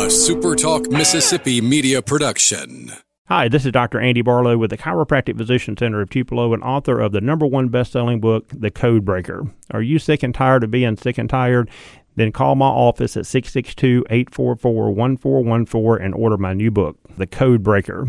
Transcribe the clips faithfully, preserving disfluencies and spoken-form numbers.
SuperTalk Mississippi media production. Hi, this is Doctor Andy Barlow with the Chiropractic Physician Center of Tupelo and author of the number one best-selling book, The Code Breaker. Are you sick and tired of being sick and tired? Then call my office at six six two, eight four four, one four one four and order my new book, The Code Breaker.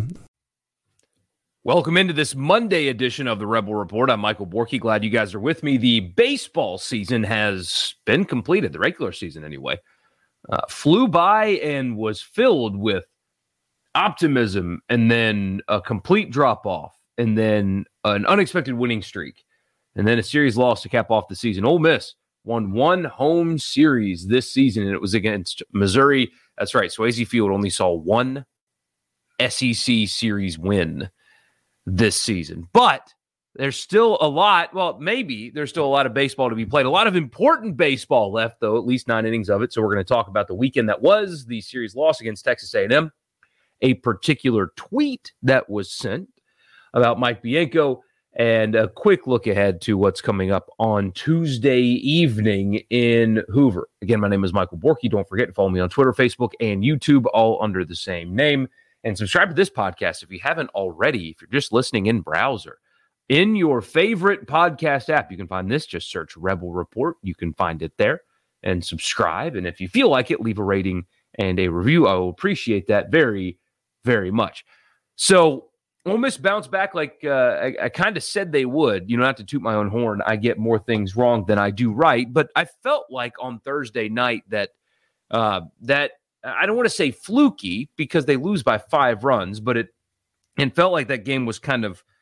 Welcome into this Monday edition of the Rebel Report. I'm Michael Borky. Glad you guys are with me. The baseball season has been completed, the regular season anyway. Uh, flew by and was filled with optimism, and then a complete drop-off, and then an unexpected winning streak, and then a series loss to cap off the season. Ole Miss won one home series this season, and it was against Missouri. That's right, Swayze Field only saw one S E C series win this season. But there's still a lot, well, maybe there's still a lot of baseball to be played. A lot of important baseball left, though, at least nine innings of it. So we're going to talk about the weekend that was, the series loss against Texas A and M, a particular tweet that was sent about Mike Bianco, and a quick look ahead to what's coming up on Tuesday evening in Hoover. Again, my name is Michael Borky. Don't forget to follow me on Twitter, Facebook, and YouTube, all under the same name. And subscribe to this podcast if you haven't already, if you're just listening in browser. In your favorite podcast app, you can find this. Just search Rebel Report. You can find it there and subscribe. And if you feel like it, leave a rating and a review. I will appreciate that very, very much. So Ole Miss bounced back like uh, I, I kind of said they would. You know, not to toot my own horn, I get more things wrong than I do right. But I felt like on Thursday night that uh, that I don't want to say fluky because they lose by five runs, but it it felt like that game was kind of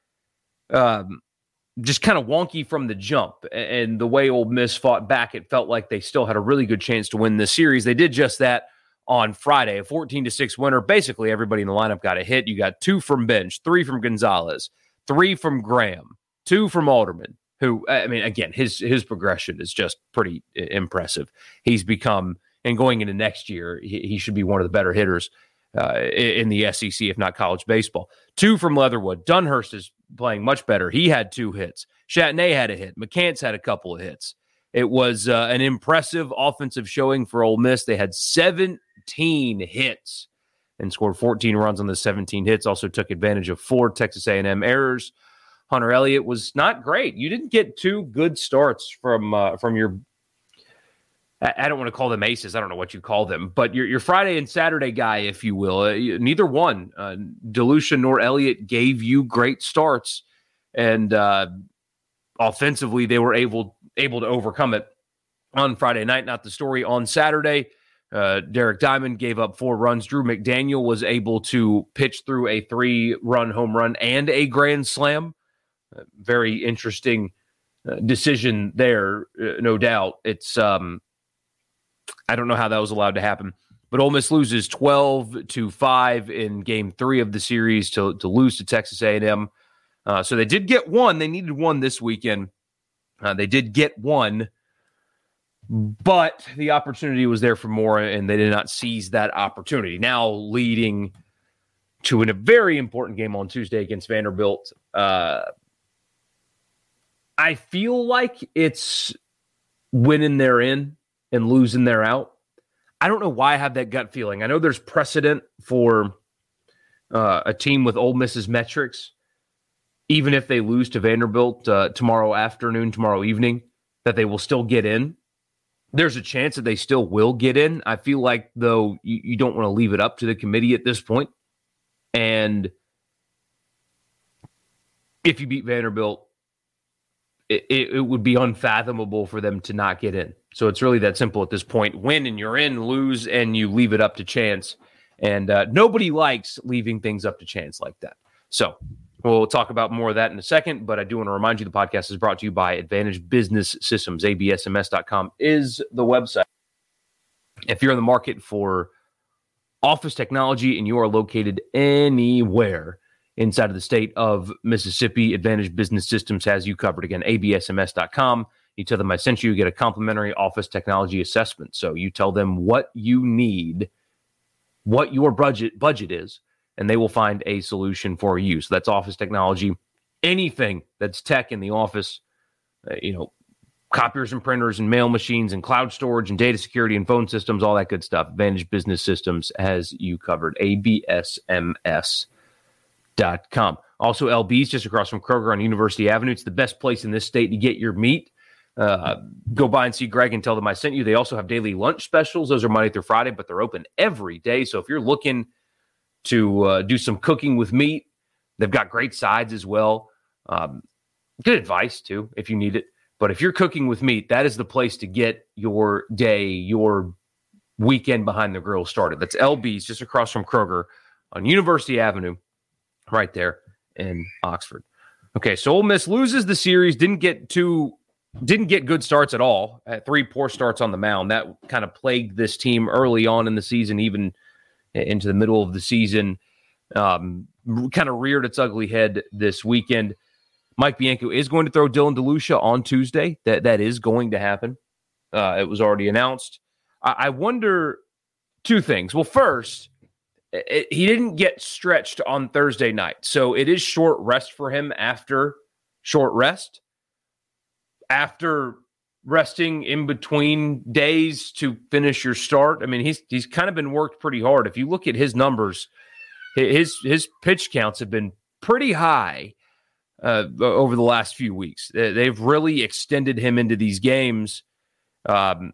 um, just kind of wonky from the jump. And the way Ole Miss fought back, it felt like they still had a really good chance to win this series. They did just that on Friday, a fourteen to six winner. Basically, everybody in the lineup got a hit. You got two from Bench, three from Gonzalez, three from Graham, two from Alderman, who, I mean, again, his his progression is just pretty impressive. He's become, and going into next year, he, he should be one of the better hitters uh, in the S E C, if not college baseball. Two from Leatherwood. Dunhurst is playing much better. He had two hits. Chatney had a hit. McCants had a couple of hits. It was uh, an impressive offensive showing for Ole Miss. They had seventeen hits and scored fourteen runs on the seventeen hits. Also took advantage of four Texas A and M errors. Hunter Elliott was not great. You didn't get two good starts from uh, from your, I don't want to call them aces. I don't know what you call them, but your your Friday and Saturday guy, if you will. Uh, neither one, uh, DeLucia nor Elliott, gave you great starts, and uh, offensively they were able able to overcome it on Friday night. Not the story on Saturday. Uh, Derek Diamond gave up four runs. Drew McDaniel was able to pitch through a three-run home run and a grand slam. Uh, very interesting uh, decision there, uh, no doubt. It's um. I don't know how that was allowed to happen, but Ole Miss loses twelve to five in game three of the series to, to lose to Texas A and M. Uh, so they did get one. They needed one this weekend. Uh, they did get one, but the opportunity was there for more, and they did not seize that opportunity. Now leading to an, a very important game on Tuesday against Vanderbilt. Uh, I feel like it's winning they're in and losing they're out. I don't know why I have that gut feeling. I know there's precedent for uh, a team with Ole Miss's metrics, even if they lose to Vanderbilt uh, tomorrow afternoon, tomorrow evening, that they will still get in. There's a chance that they still will get in. I feel like, though, you, you don't want to leave it up to the committee at this point. And if you beat Vanderbilt, it, it, it would be unfathomable for them to not get in. So it's really that simple at this point. Win and you're in, lose and you leave it up to chance. And uh, nobody likes leaving things up to chance like that. So we'll talk about more of that in a second, but I do want to remind you the podcast is brought to you by Advantage Business Systems. A B S M S dot com is the website. If you're in the market for office technology and you are located anywhere inside of the state of Mississippi, Advantage Business Systems has you covered. Again, A B S M S dot com. You tell them I sent you, you get a complimentary office technology assessment. So you tell them what you need, what your budget budget is, and they will find a solution for you. So that's office technology. Anything that's tech in the office, uh, you know, copiers and printers and mail machines and cloud storage and data security and phone systems, all that good stuff. Advantage Business Systems has you covered. A B S M S dot com. Also, L B's just across from Kroger on University Avenue. It's the best place in this state to get your meat. Uh, go by and see Greg and tell them I sent you. They also have daily lunch specials. Those are Monday through Friday, but they're open every day. So if you're looking to uh, do some cooking with meat, they've got great sides as well. Um, good advice, too, if you need it. But if you're cooking with meat, that is the place to get your day, your weekend behind the grill started. That's L B's just across from Kroger on University Avenue, right there in Oxford. Okay, so Ole Miss loses the series, didn't get too, didn't get good starts at all. Had three poor starts on the mound. That kind of plagued this team early on in the season, even into the middle of the season. Um, kind of reared its ugly head this weekend. Mike Bianco is going to throw Dylan DeLucia on Tuesday. That that is going to happen. Uh, it was already announced. I, I wonder two things. Well, first, it, he didn't get stretched on Thursday night, so it is short rest for him after short rest. After resting in between days to finish your start, I mean, he's he's kind of been worked pretty hard. If you look at his numbers, his his pitch counts have been pretty high uh, over the last few weeks. They've really extended him into these games. Um,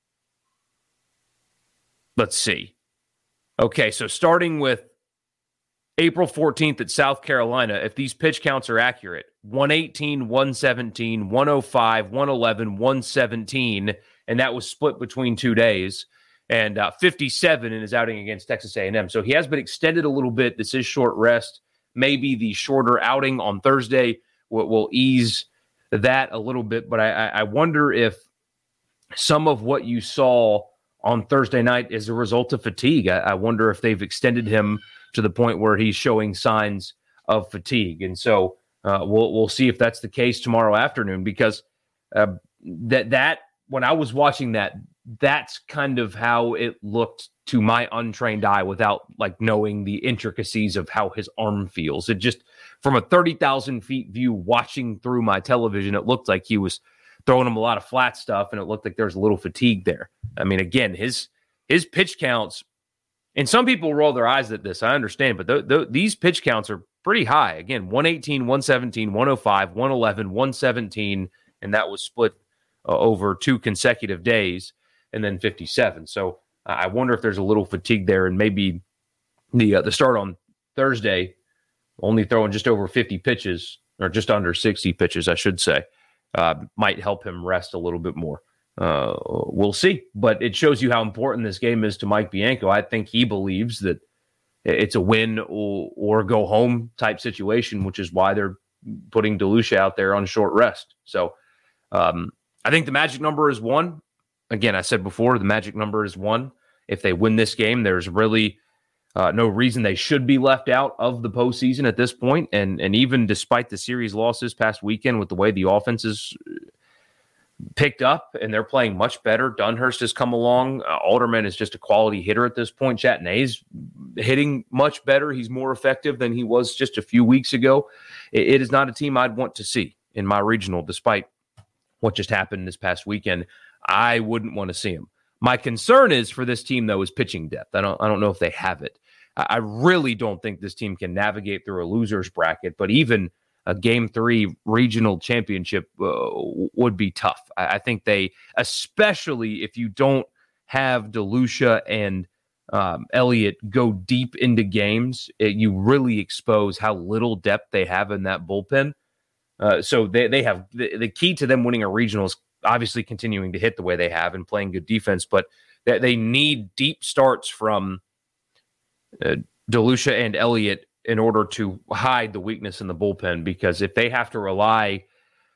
let's see. Okay, so starting with April fourteenth at South Carolina, if these pitch counts are accurate, one eighteen, one seventeen, one oh five, one eleven, one seventeen, and that was split between two days, and uh, fifty-seven in his outing against Texas A and M. So he has been extended a little bit. This is short rest. Maybe the shorter outing on Thursday will, will ease that a little bit, but I, I wonder if some of what you saw on Thursday night is a result of fatigue. I, I wonder if they've extended him to the point where he's showing signs of fatigue. And so uh, we'll we'll see if that's the case tomorrow afternoon, because uh, that that when I was watching that, that's kind of how it looked to my untrained eye without like knowing the intricacies of how his arm feels. It just, from a thirty thousand feet view watching through my television, it looked like he was throwing him a lot of flat stuff, and it looked like there's a little fatigue there. I mean, again, his his pitch counts, and some people roll their eyes at this, I understand, but th- th- these pitch counts are pretty high. Again, one eighteen, one seventeen, one oh five, one eleven, one seventeen, and that was split uh, over two consecutive days, and then fifty-seven. So uh, I wonder if there's a little fatigue there, and maybe the uh, the start on Thursday, only throwing just over fifty pitches, or just under sixty pitches, I should say, uh, might help him rest a little bit more. Uh, we'll see, but it shows you how important this game is to Mike Bianco. I think he believes that it's a win or, or go home type situation, which is why they're putting DeLucia out there on short rest. So um, I think the magic number is one. Again, I said before, the magic number is one. If they win this game, there's really uh, no reason they should be left out of the postseason at this point. And, and even despite the series losses past weekend, with the way the offense is picked up and they're playing much better. Dunhurst has come along. Uh, Alderman is just a quality hitter at this point. Chatney's hitting much better. He's more effective than he was just a few weeks ago. It, it is not a team I'd want to see in my regional, despite what just happened this past weekend. I wouldn't want to see him. My concern is for this team, though, is pitching depth. I don't, I don't know if they have it. I, I really don't think this team can navigate through a loser's bracket, but even a game three regional championship uh, would be tough. I, I think they, especially if you don't have DeLucia and um, Elliott go deep into games, it, you really expose how little depth they have in that bullpen. Uh, so they, they have the, the key to them winning a regional is obviously continuing to hit the way they have and playing good defense, but they, they need deep starts from uh, DeLucia and Elliott in order to hide the weakness in the bullpen, because if they have to rely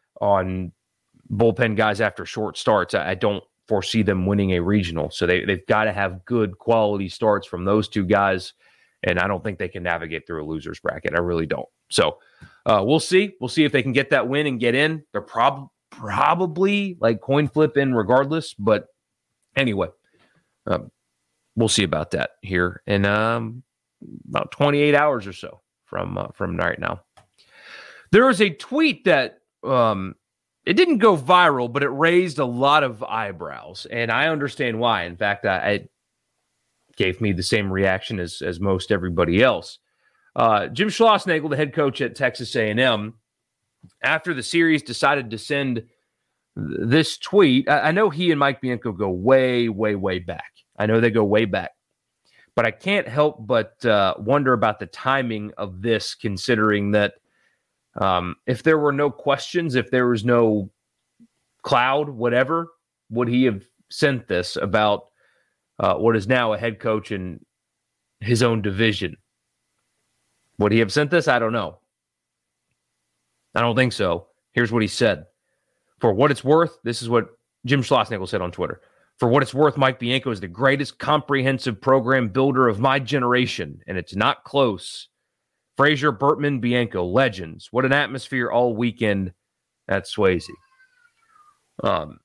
on bullpen guys after short starts, I, I don't foresee them winning a regional. So they, they've got to have good quality starts from those two guys, and I don't think they can navigate through a loser's bracket. I really don't. So uh, we'll see. We'll see if they can get that win and get in. They're prob- probably like coin flip in regardless, but anyway, um, we'll see about that here in um, about twenty-eight hours or so from uh, from right now. There is a tweet that um, it didn't go viral, but it raised a lot of eyebrows, and I understand why. In fact, I, I gave me the same reaction as as most everybody else. Uh, Jim Schlossnagle, the head coach at Texas A and M, after the series decided to send th- this tweet. I, I know he and Mike Bianco go way, way, way back. I know they go way back, but I can't help but uh, wonder about the timing of this, considering that um, if there were no questions, if there was no cloud, whatever, would he have sent this about uh, what is now a head coach in his own division? Would he have sent this? I don't know. I don't think so. Here's what he said. For what it's worth, this is what Jim Schlossnagle said on Twitter. For what it's worth, Mike Bianco is the greatest comprehensive program builder of my generation, and it's not close. Frazier, Burtman, Bianco, legends. What an atmosphere all weekend at Swayze. Um,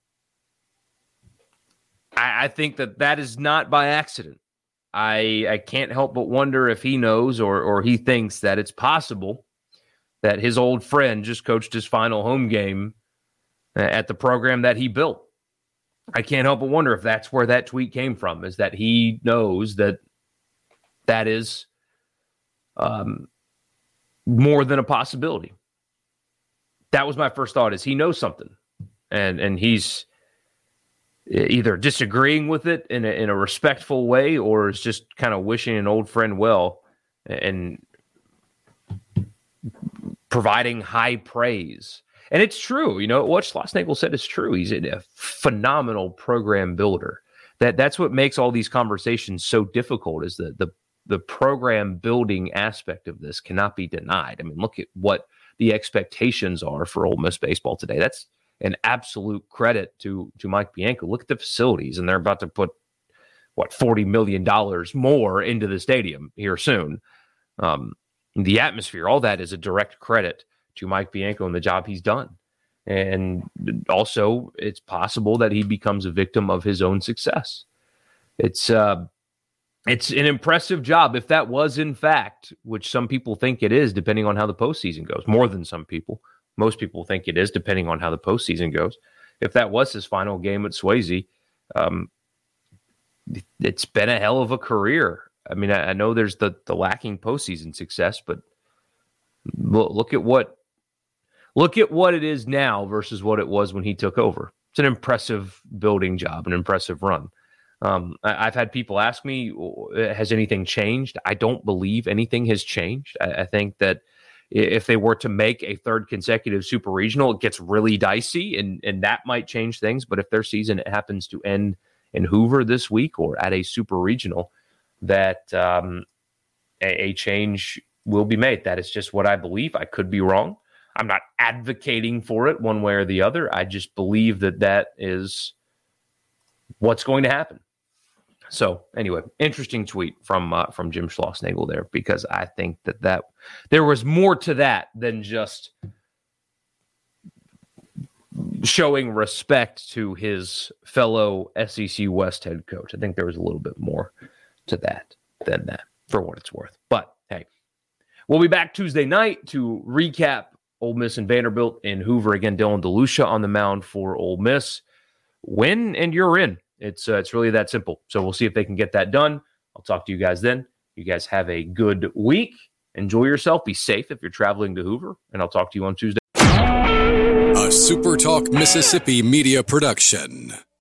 I, I think that that is not by accident. I I can't help but wonder if he knows or or he thinks that it's possible that his old friend just coached his final home game at the program that he built. I can't help but wonder if that's where that tweet came from, is that he knows that that is um, more than a possibility. That was my first thought, is he knows something. And and he's either disagreeing with it in a, in a respectful way, or is just kind of wishing an old friend well and providing high praise. And it's true. You know, what Schlossnagle said is true. He's a phenomenal program builder. That That's what makes all these conversations so difficult, is that the, the program building aspect of this cannot be denied. I mean, look at what the expectations are for Ole Miss baseball today. That's an absolute credit to, to Mike Bianco. Look at the facilities, and they're about to put, what, forty million dollars more into the stadium here soon. Um, the atmosphere, all that is a direct credit to Mike Bianco and the job he's done. And also, it's possible that he becomes a victim of his own success. It's uh, it's an impressive job, if that was in fact, which some people think it is, depending on how the postseason goes. More than some people. Most people think it is, depending on how the postseason goes. If that was his final game at Swayze, um, it's been a hell of a career. I mean, I, I know there's the, the lacking postseason success, but look, look at what look at what it is now versus what it was when he took over. It's an impressive building job, an impressive run. Um, I, I've had people ask me, has anything changed? I don't believe anything has changed. I, I think that if they were to make a third consecutive super regional, it gets really dicey, and, and that might change things. But if their season happens to end in Hoover this week or at a super regional, that um, a, a change will be made. That is just what I believe. I could be wrong. I'm not advocating for it one way or the other. I just believe that that is what's going to happen. So anyway, interesting tweet from uh, from Jim Schlossnagle there, because I think that, that there was more to that than just showing respect to his fellow S E C West head coach. I think there was a little bit more to that than that, for what it's worth. But hey, we'll be back Tuesday night to recap Ole Miss and Vanderbilt in Hoover. Again, Dylan DeLucia on the mound for Ole Miss. Win and you're in. It's uh, it's really that simple. So we'll see if they can get that done. I'll talk to you guys then. You guys have a good week. Enjoy yourself. Be safe if you're traveling to Hoover, and I'll talk to you on Tuesday. A SuperTalk Mississippi media production.